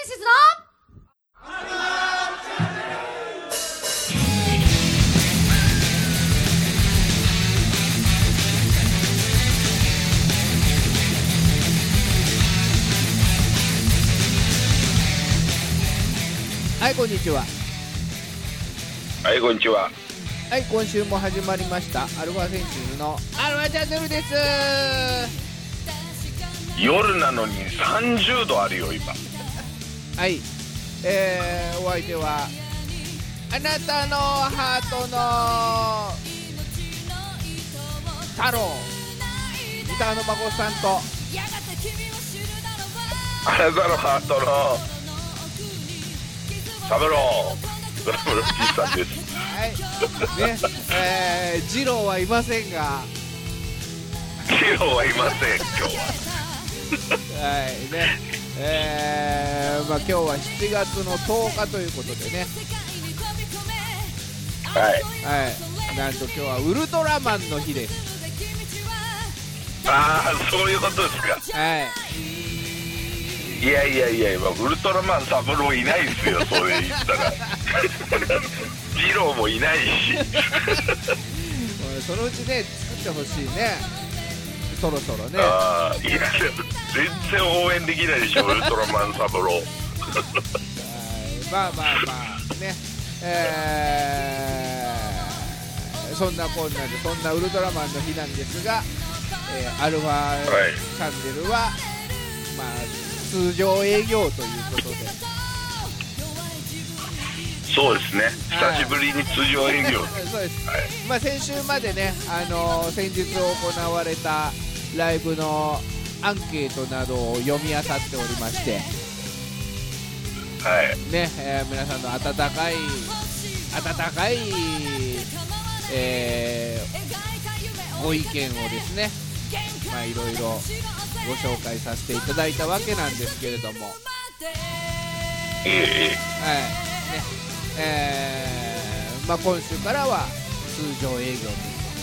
シズはい、こんにちは。 はい、こんにちは。 はい、今週も始まりましたアルファセンシズのアルファチャンネルです。 夜なのに30度あるよ今。 はい、お相手はあなたのハートの太郎ギターの孫さんと、 あなたのハートのサブロードラムのじいさんです。 はいね、ジローはいませんが、 ヒーローはいません今日は。 はいね、今日は7月の10日ということでね、 はい、 なんと今日はウルトラマンの日です。 ああ、そういうことですか。いやいやいや、ウルトラマンサブローいないですよ、それ言ったら。ジローもいないし。 そのうちね、作ってほしいね、そろそろね。 ああ、いや、全然応援できないでしょ、ウルトラマンサブロー。 まあね、そんなこんなで、そんなウルトラマンの日なんですが、アルファチャンネルは、まあ通常営業ということで。 そうですね、久しぶりに通常営業。 そうです、まあ、先週までね、先日行われたライブのアンケートなどを読み漁っておりまして、ね、皆さんの温かい、ご意見をですね、まあいろいろご紹介させていただいたわけなんですけれども、まあ今週からは通常営業という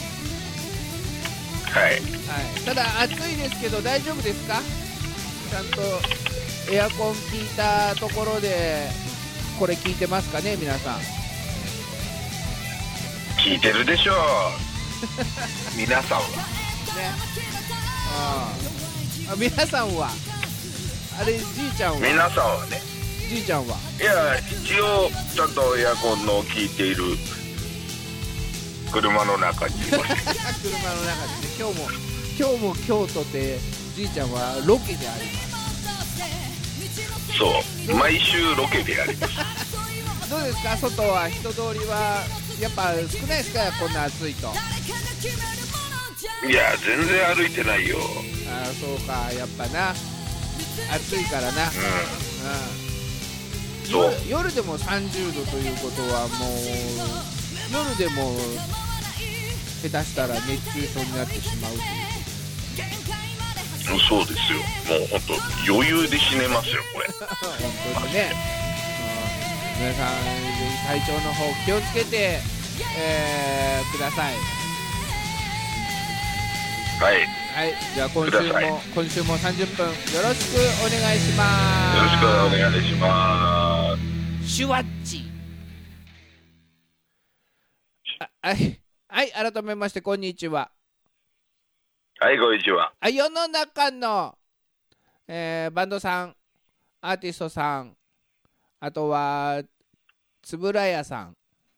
ことで、ただ暑いですけど大丈夫ですか？ちゃんとエアコン効いたところでこれ聞いてますかね、皆さん。 聞いてるでしょう。皆さんはね。 皆さんはあれ、じいちゃんは、 皆さんはね、 じいちゃんは、 いや、一応ちゃんとエアコンの効いている車の中にいます。 車の中でね、今日とてじいちゃんはロケであります。 そう、毎週ロケでやります。 どうですか、外は人通りはやっぱ少ないですか、こんな暑いと。 いや、全然歩いてないよ。 そうか、やっぱな、暑いからな。 そう、 夜でも30度ということは、もう夜でも下手したら熱中症になってしまうという。 そうですよ、もう本当余裕で死ねますよこれ。 本当にね、皆さんぜひ体調の方気をつけて、ください。はい、じゃあ今週も30分よろしくお願いします。 よろしくお願いします。 シュワッチ。はい、改めましてこんにちは。 はい、こんにちは。 世の中の、バンドさん、アーティストさん、あとはつぶらやさん、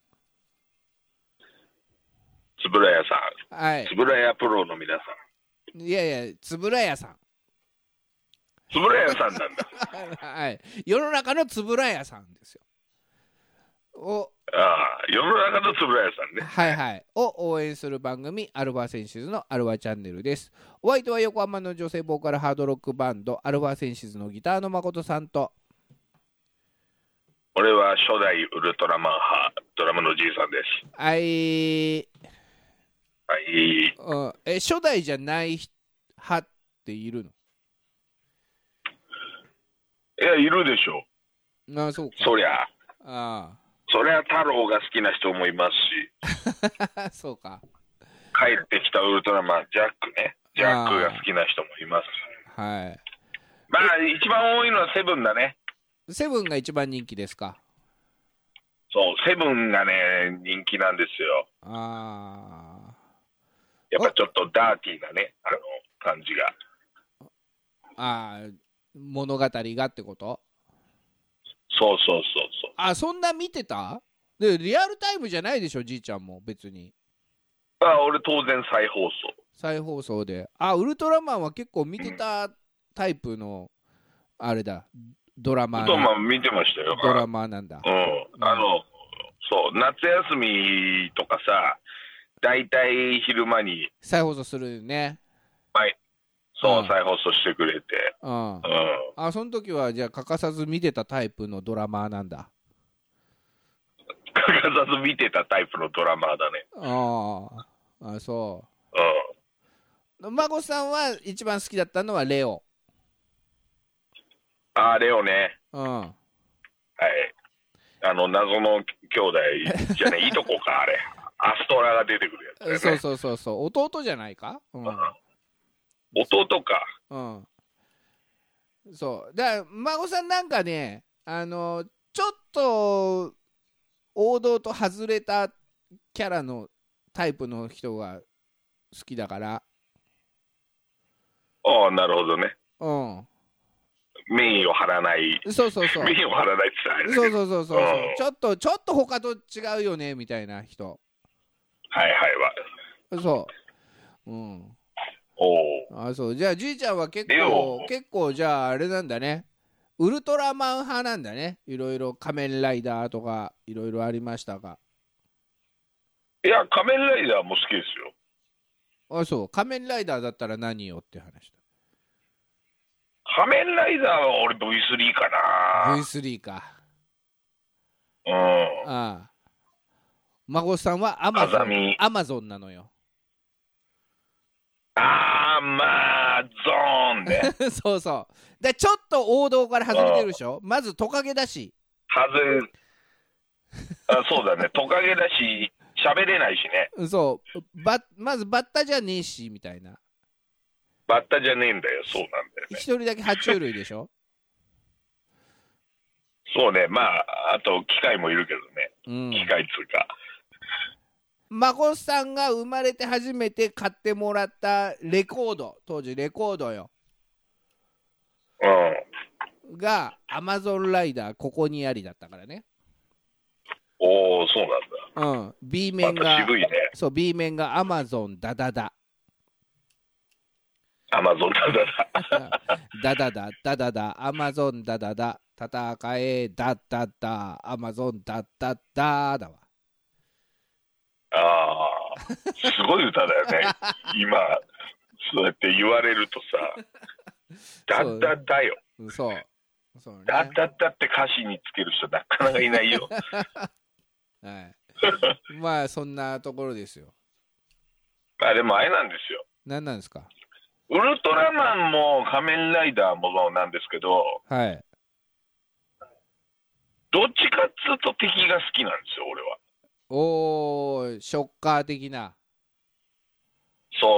つぶらやさん、つぶらやプロの皆さん、いやつぶらやさん、 つぶらやさんなんだ。 世の中のつぶらやさんですよ。 世の中のつぶらやさんね。 を応援する番組、アルファセンシズのアルファチャンネルです。お相手は横浜の女性ボーカルハードロックバンド、アルファセンシズのギターの誠さんと、 俺は初代ウルトラマン派、ドラムのじいさんです。 初代じゃない派っているの？ いや、いるでしょ。 そうか。 そりゃ太郎が好きな人もいますし。 そうか。 帰ってきたウルトラマン、ジャックが好きな人もいます。 まあ一番多いのはセブンだね。 セブンが一番人気ですか？ そう、セブンがね、人気なんですよ。 あやっぱちょっとダーティーなね、感じが。 物語がってこと？ そうそうそうそう。 そんな見てた？で、リアルタイムじゃないでしょ、じいちゃんも別に。 俺当然再放送。 再放送で。ウルトラマンは結構見てたタイプの、あれだ、ドラマ。 ウルトラマン見てましたよ。 ドラマなんだ。 そう、夏休みとかさ、だいたい昼間に。 再放送するよね。 はい。そう、再放送してくれて。 その時は、じゃあ欠かさず見てたタイプのドラマなんだ。 欠かさず見てたタイプのドラマだね。 そう。孫さんは一番好きだったのはレオ。 レオね。はい。謎の兄弟じゃね、いとこか、あれ。アストラが出てくるやつだよね。 そう。弟じゃないか？ 弟か。 そう。だから、孫さんなんかね、ちょっと、王道と外れたキャラのタイプの人が好きだから。 なるほどね。メインを張らない。 そう。 メインを張らないって言ったらそう。ちょっと他と違うよねみたいな人。そう。そう。じゃあじいちゃんは結構じゃああれなんだね。ウルトラマン派なんだね。いろいろ仮面ライダーとかいろいろありましたが。 いや、仮面ライダーも好きですよ。 そう。仮面ライダーだったら何よって話だ。 仮面ライダーは俺 V3 かな。 V3 か。孫さんはアマゾンなのよ。 ゾーンね。 そう。で、ちょっと王道から外れてるでしょ。まずトカゲだし。 そうだね。トカゲだし、喋れないしね。 そう。まずバッタじゃねえしみたいな。 バッタじゃねえんだよ。そうなんだよね。 一人だけ爬虫類でしょ。 そうね。あと機械もいるけどね。機械つうか。 孫さんが生まれて初めて買ってもらったレコード、当時レコードよ。がアマゾンライダーここにありだったからね。 そうなんだ。 B 面が、 渋いね。 そう、B 面がアマゾンダダダ。 アマゾンダダダアマゾンダダダ戦えダダダアマゾンダダダだわ。 すごい歌だよね。今そうやって言われるとさ、ダダダよ。 そう、 ダダダって歌詞につける人なかなかいないよ。 そんなところですよ。 でもあれなんですよ。 何なんですか？ ウルトラマンも仮面ライダーもなんですけど、どっちかっつうと敵が好きなんですよ、俺は。 ショッカー的な。 そう。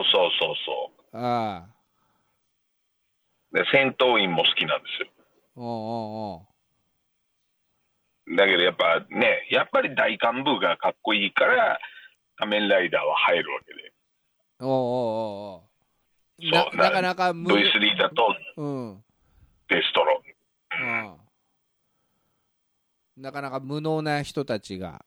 で、戦闘員も好きなんですよ。だけどやっぱり大幹部がかっこいいから仮面ライダーは入るわけで。なかなかV3 だとデストロ。 なかなか無能な人たちが。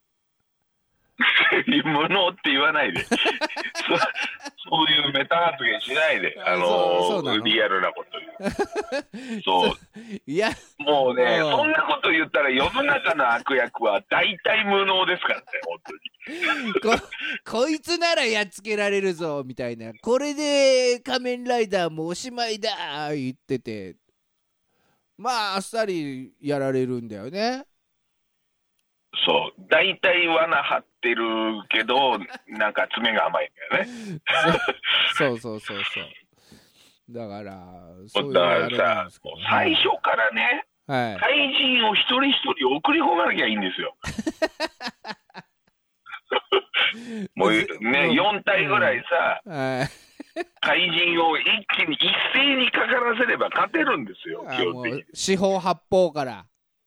無能って言わないで。そういうメタ発言しないで。リアルなこと言う。そう。 いや、 もうね、そんなこと言ったら世の中の悪役は大体無能ですからね、本当に。 こいつならやっつけられるぞみたいな。これで仮面ライダーもおしまいだ言ってて、あっさりやられるんだよね。 そう、大体罠張ってるけど、なんか爪が甘いんだよね。 そう。だからさ、 最初からね、怪人を一人一人送り込まなきゃいいんですよ。もうね、4体ぐらいさ、怪人を一気に一斉にかからせれば勝てるんですよ、 四方八方から。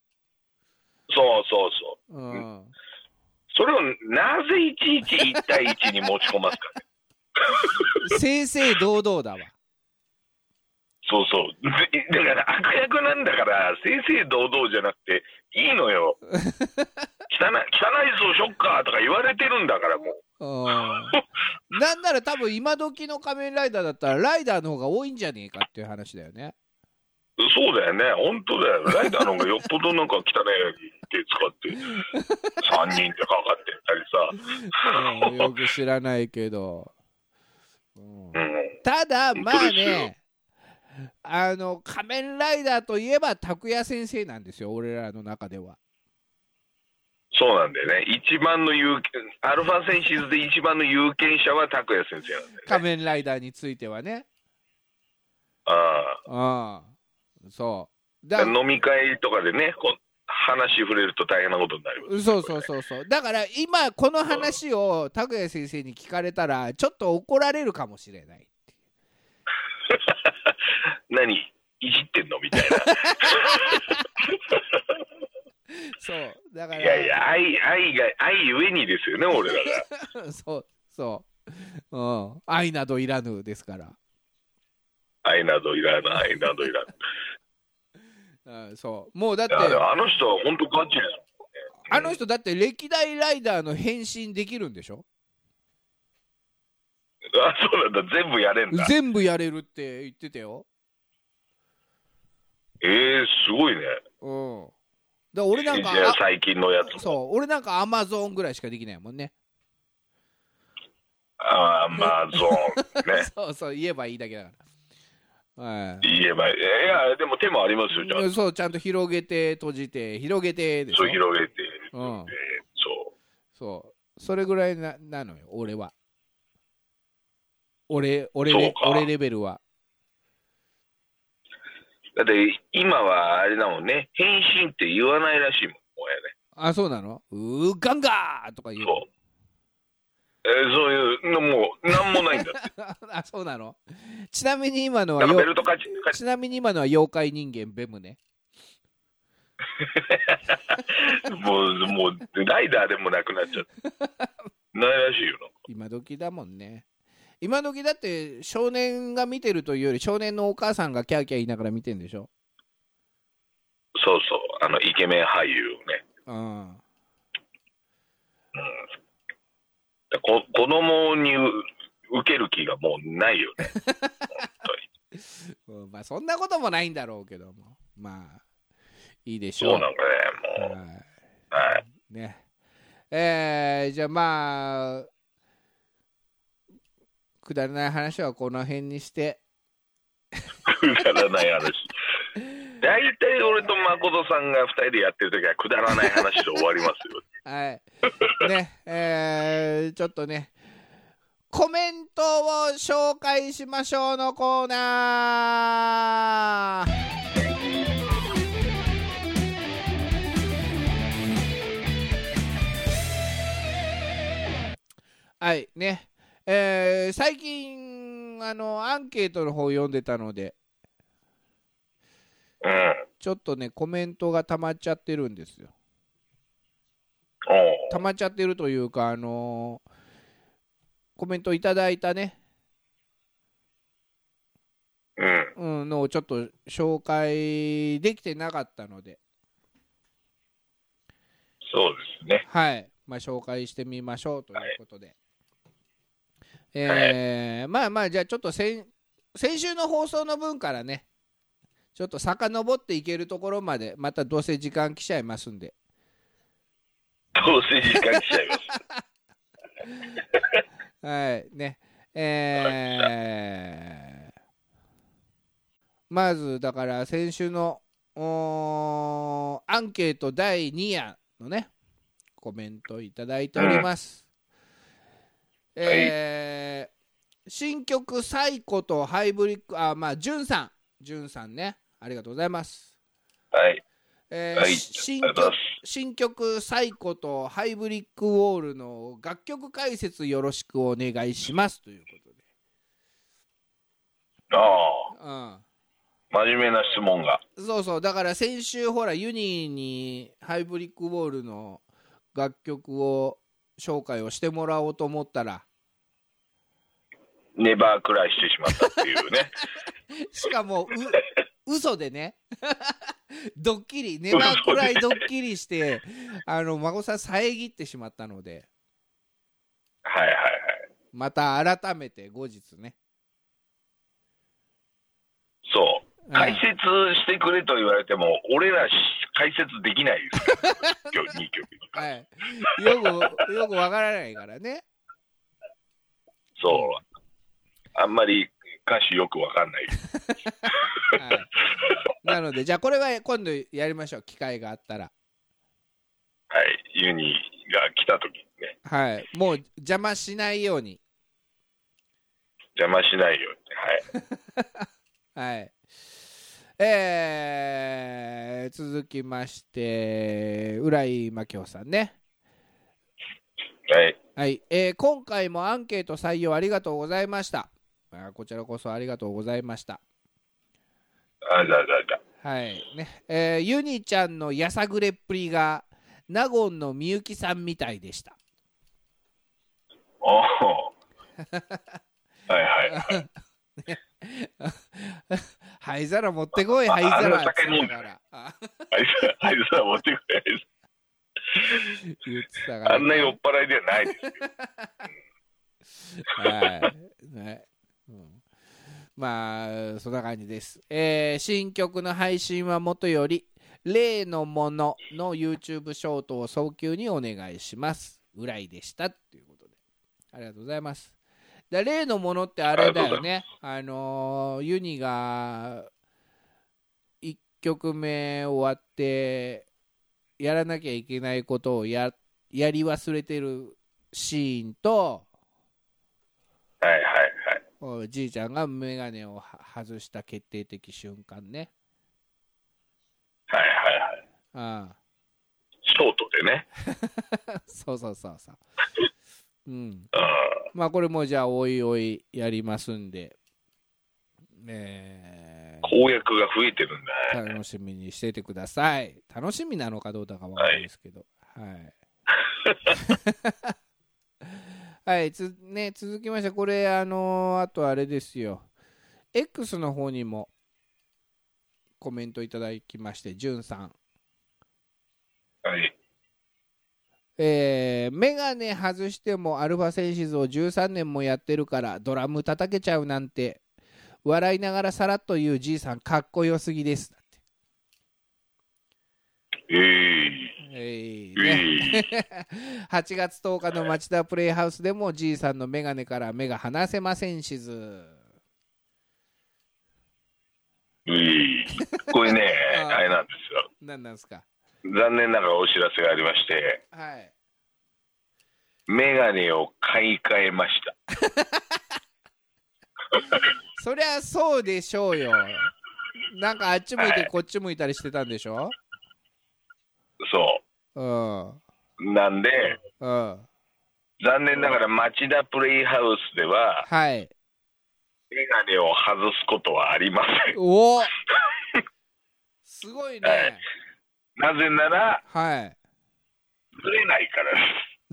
そうそうそう。うん、それをなぜいちいち1対1に持ち込ますかね。 正々堂々だわ。 そうそう。だから悪役なんだから、正々堂々じゃなくていいのよ。汚いぞ、ショッカーとか言われてるんだから、もう。なんなら多分今時の仮面ライダーだったら、ライダーの方が多いんじゃねえかっていう話だよね。 そうだよね、本当だよ。ライダーの方がよっぽどなんか汚い手使って、3人でかかってたりさ。 よく知らないけど。ただ、まあね、仮面ライダーといえば拓哉先生なんですよ、俺らの中では。 そうなんだよね。一番のアルファセンシズで一番の有権者は拓哉先生なんだよね。 仮面ライダーについてはね。そう飲み会とかでね、話触れると大変なことになります、ね、 そうだから今この話を拓哉先生に聞かれたらちょっと怒られるかもしれない何いじってんのみたいな。 そうだから、 いやいや、愛ゆえにですよね、俺らが。 そう、愛などいらぬですから。 愛などいらぬ。 そう、もうだってあの人は本当ガチや、 あの人だって歴代ライダーの変身できるんでしょ。 そうなんだ、全部やれんだ。 全部やれるって言ってたよ。 すごいね。 だ俺なんか最近のやつ。 俺なんかアマゾンぐらいしかできないもんね。 アマゾンね。 そう言えばいいだけだから。 言えばいやでも手もありますよ、ちゃんと。 ちゃんと広げて閉じて広げてでしょ。 広げて、 それぐらいなのよ、俺は。俺レベルは。 だって今はあれだもんね、変身って言わないらしいもん、もね。そうなの？ガンガーとか言う。 そういうのもうなんもないんだ。 そうなの？ちなみに今のは妖怪人間ベムね。 もうライダーでもなくなっちゃった。ないらしいよな。 今時だもんね。今時だって少年が見てるというより少年のお母さんがキャーキャー言いながら見てるんでしょ。 そうイケメン俳優ね。子供に受ける気がもうないよね。 まあそんなこともないんだろうけども、まあいいでしょう。 そうなんかね、もう。はいね。じゃあまあくだらない話はこの辺にして。 くだらない話。大体俺と誠さんが2人でやってるときはくだらない話で終わりますよ。 はいね、ちょっとねコメントを紹介しましょうのコーナー。はいね、最近アンケートの方を読んでたので、ちょっとねコメントが溜まっちゃってるんですよ。溜まっちゃってるというかコメントいただいたね、のをちょっと紹介できてなかったので、 そうですね。 はい、まあ紹介してみましょうということで、まあじゃあちょっと先週の放送の分からねちょっと遡っていけるところまでまたどうせ時間来ちゃいますんで。 どうせ時間来ちゃいます。 はいね、まずだから先週のアンケート第2夜のねコメントいただいております。新曲サイコとハイブリックジュンさんね、ありがとうございます。 はい。 新曲サイコとハイブリックウォールの楽曲解説よろしくお願いしますということで。 真面目な質問が。 そうそう、だから先週ほらユニーにハイブリックボールの楽曲を紹介をしてもらおうと思ったらネバークライしてしまったっていうね。 しかも嘘でねドッキリ、ネバークライドッキリして孫さん遮ってしまったので、 はいはいはい、 また改めて後日ね。 そう、解説してくれと言われても俺ら解説できないですから今日2曲はい、よくわからないからね。 そう、あんまり歌詞よくわかんない、 はい、なのでじゃあこれは今度やりましょう、機会があったら。 はい、ユニが来た時にね、 はい、もう邪魔しないように。 邪魔しないように、 はいはい。続きまして浦井真京さんね。 はい、 はい。今回もアンケート採用ありがとうございました。こちらこそありがとうございました。はいね。ユニちゃんのやさぐれっぷりが納言のみゆきさんみたいでした。 おおはいはいはい灰皿持ってこい、灰皿って言ってたから。灰皿持ってこい。 言ってたから。 あんな酔っ払いではないですよ。 はい、ね、うん。まあそんな感じです。新曲の配信はもとより例のものの YouTube ショートを早急にお願いします。浦井でしたということで、ありがとうございます。例のものってあれだよね、ユニが1曲目終わってやらなきゃいけないことをやり忘れてるシーンと、 はいはいはい、 おじいちゃんがメガネを外した決定的瞬間ね。 はいはいはい、ショートでねそうそうそうそううん、まあこれもじゃあおいおいやりますんで、 公約が増えてるんだね、楽しみにしててください。楽しみなのかどうかわからないですけど、はいはい、ね、続きましてこれあとあれですよ、 X の方にもコメントいただきまして、じゅんさん、 はい、 メガネ外してもアルファセンシズを13年もやってるからドラム叩けちゃうなんて笑いながらさらっと言うじいさんかっこよすぎですだって。ね、8月10日の町田プレイハウスでもじいさんのメガネから目が離せませんしず。 これねあれなんですよ。 何なんですか。 残念ながらお知らせがありまして、 はい、 メガネを買い替えましたそりゃそうでしょうよ。なんかあっち向いてこっち向いたりしてたんでしょ。 そう、なんで、残念ながら町田プレイハウスでは、 はい、 メガネを外すことはありません。 おすごいね、はい、 なぜなら、 はい、 ずれないからです。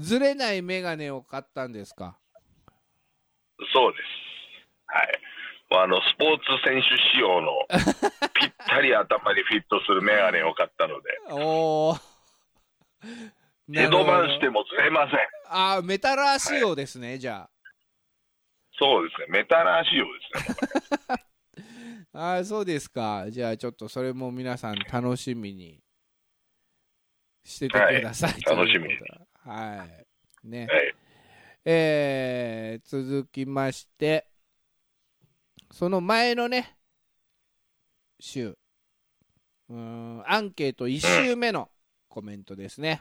ずれないメガネを買ったんですか。 そうです、はい、スポーツ選手仕様のぴったり頭にフィットするメガネを買ったのでおヘドバンしてもずれません。 あ、メタラー仕様ですね、はい、じゃあそうですね、メタラー仕様ですねあ、そうですか。じゃあちょっとそれも皆さん楽しみにしててください、 はい、楽しみに、 はいね、 はい、 続きましてその前のね週、アンケート1週目のコメントですね、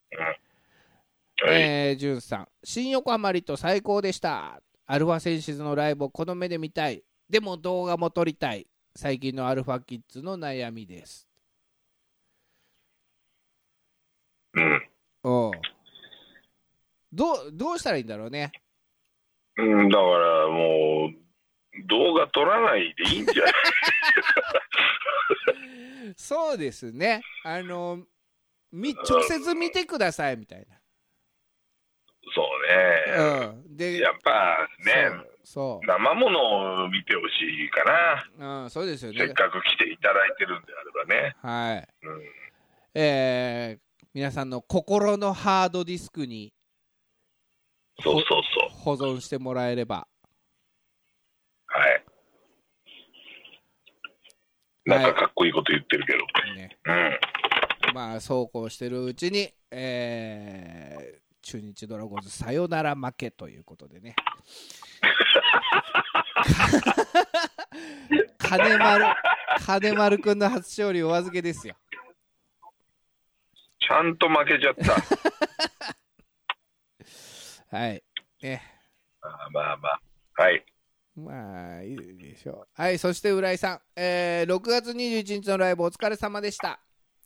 じゅんさん、新横浜リット最高でした。アルファセンシズのライブをこの目で見たい。でも動画も撮りたい。最近のアルファキッズの悩みです。どうしたらいいんだろうね。 だからもう動画撮らないでいいんじゃないそうですね。直接見てくださいみたいな。 そうね。で、やっぱね、 そう生ものを見てほしいかな。 そうですよね。 せっかく来ていただいてるんであればね。 はい。皆さんの心のハードディスクに保存してもらえれば。 はい。なんかかっこいいこと言ってるけど。ね。 まあそうこうしてるうちに、中日ドラゴンズサヨナラ負けということでね。金丸くんの初勝利お預けですよ。 ちゃんと負けちゃった。 はい。ね。 まあ。はい。 まあいいでしょう。はい。そして浦井さん、6月21日のライブお疲れ様でした。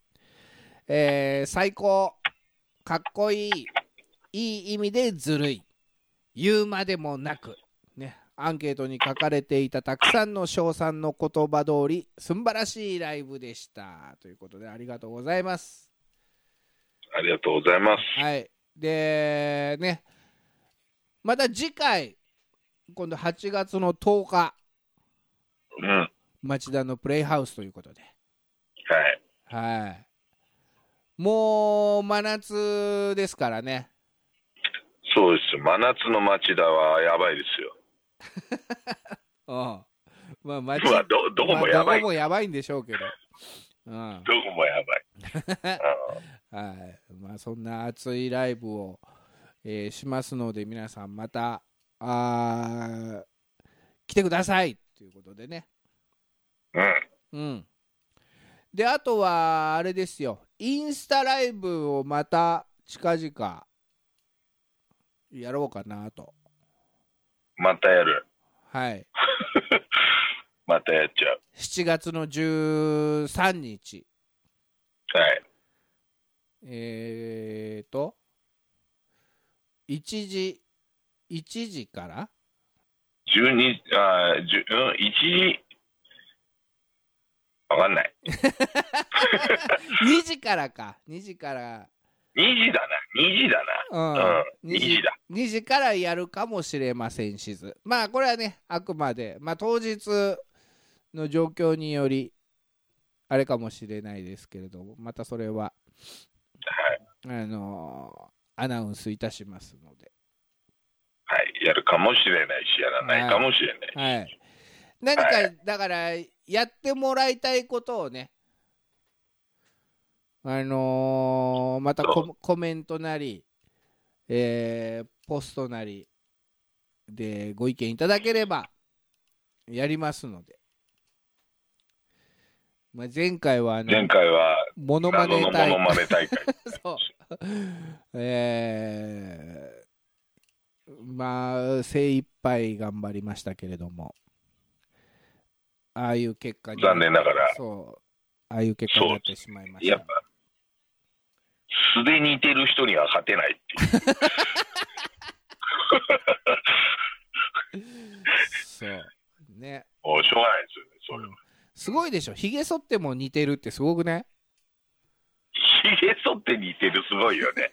最高、かっこいい、いい意味でずるい、言うまでもなく、ね、アンケートに書かれていたたくさんの称賛の言葉通り素晴らしいライブでしたということで、ありがとうございます。 ありがとうございます。 はい。でね、また次回今度8月の10日、町田のプレイハウスということで、はい、もう真夏ですからね。 そうです。真夏の町田はやばいですよ。 まあどこもやばい。 どこもやばいんでしょうけど。 どこもやばい。 はい。まあそんな熱いライブを、しますので、皆さんまた来てくださいということでね。で、あとはあれですよ。インスタライブをまた近々やろうかなと。 またやる。 はい。 またやっちゃう。 7月の13日。 はい。 1時から 1時わかんない。 2時からか。2時から。 2時だな。2時だ。 2時からやるかもしれませんしず。まあこれはね、あくまで、まあ、当日の状況によりあれかもしれないですけれども、またそれは、はい、アナウンスいたしますので。 はい、やるかもしれないし、やらないかもしれない。 はい。何か、だからやってもらいたいことをね、またコメントなり、ポストなりでご意見いただければやりますので、まあ、前回はモノマネ大会そうまあ精一杯頑張りましたけれども、ああいう結果に残念ながらああいう結果になってしまいました。 やっぱ素で似てる人には勝てないっていうそうね、 もうしょうがないですよね、それは。 すごいでしょ、ひげ剃っても似てるってすごくね。 ひげ剃って似てる、すごいよね。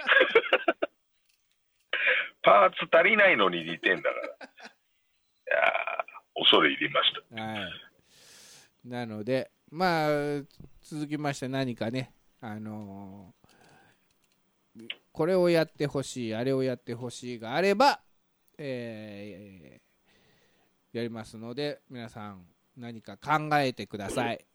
パーツ足りないのに似てんだから。いや恐れ入りました。 はい。なので、まあ続きまして何かね、これをやってほしい、あれをやってほしいがあれば、やりますので、皆さん何か考えてください。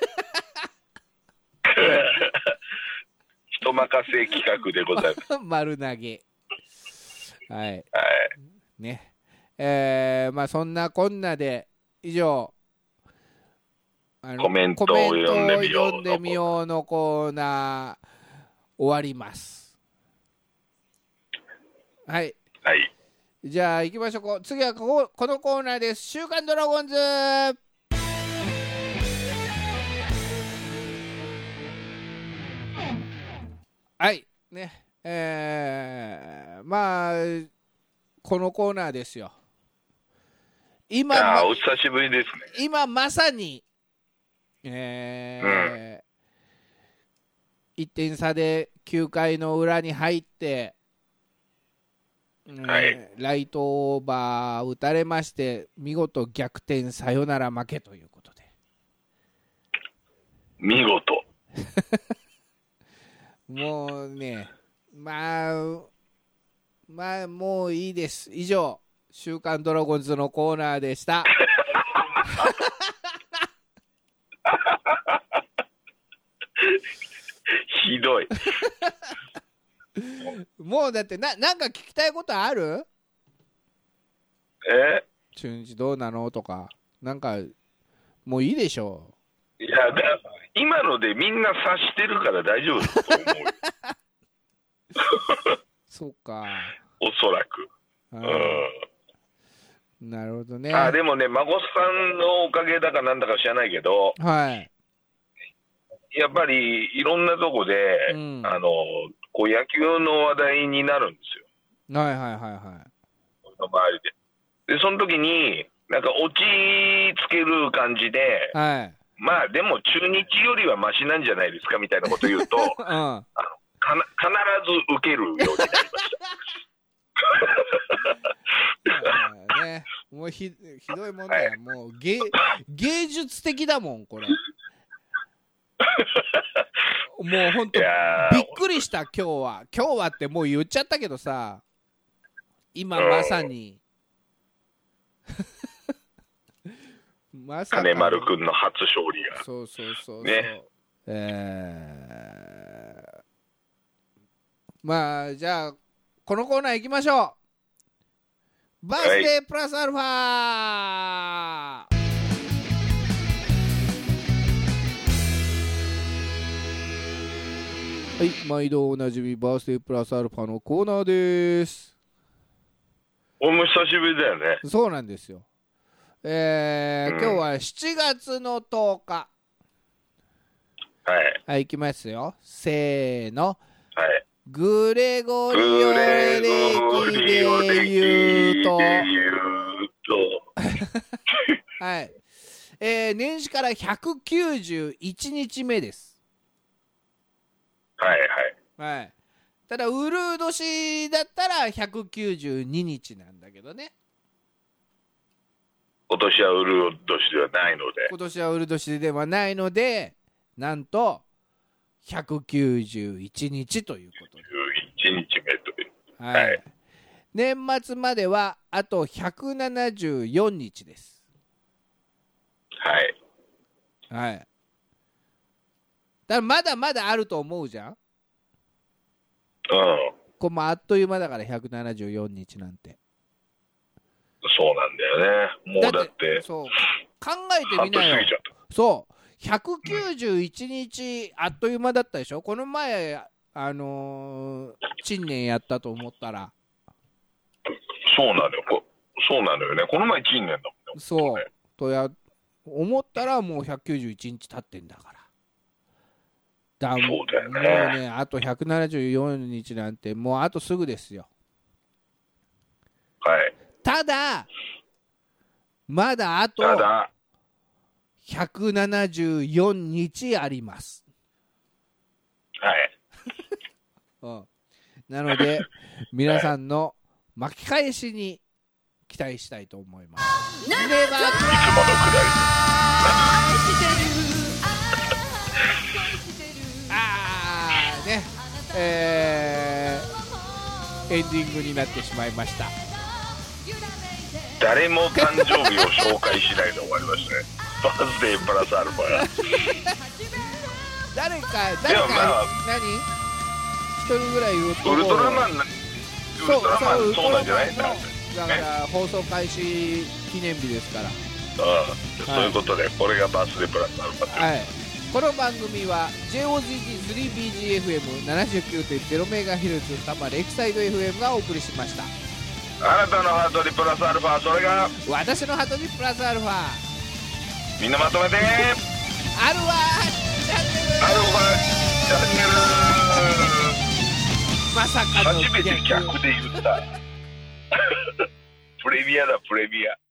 人任せ企画でございます。 丸投げ。はい。はい。ね。まあそんなこんなで以上、 コメントを読んでみようのコーナー終わります。はい。 はい。 じゃあ行きましょう。次はこのコーナーです。週刊ドラゴンズ。はいね、まあこのコーナーですよ。 今お久しぶりですね。 今まさに 1点差で9回の裏に入って、ライトオーバー打たれまして、見事逆転サヨナラ負けということで。 見事もうね、まあもういいです。以上、週刊ドラゴンズのコーナーでした。 ひどい。 もうだってなんか聞きたいことある？中日どうなのとか、なんかもういいでしょう。いや、今のでみんな察してるから大丈夫だと思うよ。 そうか。 おそらく。 なるほどね。 でもね、孫さんのおかげだかなんだか知らないけど、 はい。 やっぱりいろんなとこで、こう野球の話題になるんですよ。 はいはいはいはい。 の周りで。で、その時に、なんか落ち着ける感じで、 はい。 まあでも中日よりはマシなんじゃないですかみたいなこと言うと、必ず受けるようになりました。 ね、もうひどいもんだよ、はい、もう芸術的だもんこれ。もうほんとびっくりした。今日はってもう言っちゃったけどさ、今まさにまさか金丸くんの初勝利がそうね。 まあじゃあこのコーナー行きましょう。バースデープラスアルファ、はい、毎度おなじみバースデープラスアルファのコーナーです。 おも久しぶりだよね。 そうなんですよ。今日は7月の10日。はい、いきますよ。せーの。 はい。 グレゴリオ歴で言うとはい、年始から191日目です。 はいはい。ただウルー年だったら192日なんだけどね。 今年はウルー年ではないので。 今年はウルー年ではないので、なんと191日ということで。 1日目という。 はい。年末まではあと174日です。 はい。 はい。だからまだまだあると思うじゃん。これもあっという間だから174日なんて。 そうなんだよね。もうだってそう考えてみなよ。そう191日あっという間だったでしょ。この前新年やったと思ったら。 そうなのよ。そうなのよね。この前新年だもんね。 そうと思ったらもう191日経ってんだから。 そうだよね。 もうね、あと174日なんてもうあとすぐですよ。 はい。 ただまだあと174日あります。 はい。 なので皆さんの巻き返しに期待したいと思います。 いつものくだり。 ね、エンディングになってしまいました。 誰も誕生日を紹介しないで終わりましたね。バースデープラスアルファが。 誰か何一人ぐらい言うとウルトラマンそうなんじゃないんだ。 だから放送開始記念日ですから。 そういうことで、これがバースデープラスアルファ。 はい。この番組は JOZT3BGFM79.0MHz 多摩レイクサイド FM がお送りしました。 あなたのハートにプラスアルファ、それが私のハートにプラスアルファ。 みんなまとめてアルファチャンネル。まさかの初めて逆で言ったプレミアだ、プレミア。